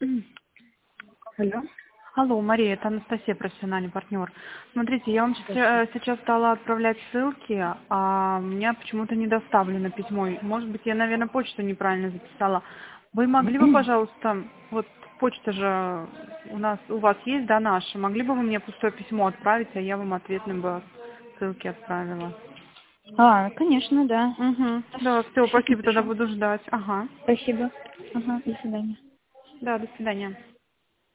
Алло. Алло, Мария, это Анастасия, профессиональный партнер. Смотрите, я вам сейчас стала отправлять ссылки, а у меня почему-то не доставлено письмо. Может быть, я, наверное, почту неправильно записала. Вы могли бы, пожалуйста, вот почта же у вас есть, да, наша? Могли бы вы мне пустое письмо отправить, а я вам ответным бы ссылки отправила? Конечно, да. Угу. Да, все, Сейчас спасибо, тогда напишу. буду ждать. Ага. Спасибо. Ага, до свидания. Да, до свидания.